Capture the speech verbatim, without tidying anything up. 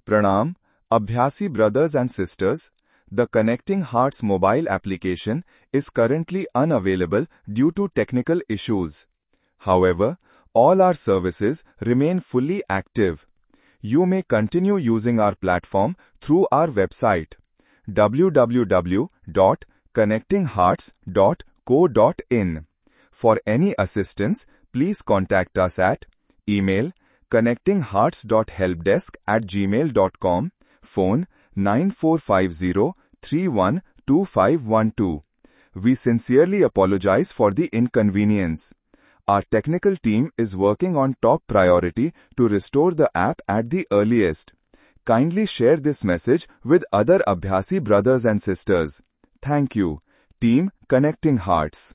Pranam, Abhyasi brothers and sisters. The Connecting Hearts mobile application is currently unavailable due to technical issues. However, all our services remain fully active. You may continue using our platform through our website w w w dot connecting hearts dot co dot in. For any assistance, please contact us at email connecting hearts dot helpdesk at gmail dot com, phone nine four five zero three one two five one two. We sincerely apologize for the inconvenience. Our technical team is working on top priority to restore the app at the earliest. Kindly share this message with other Abhyasi brothers and sisters. Thank you. Team Connecting Hearts.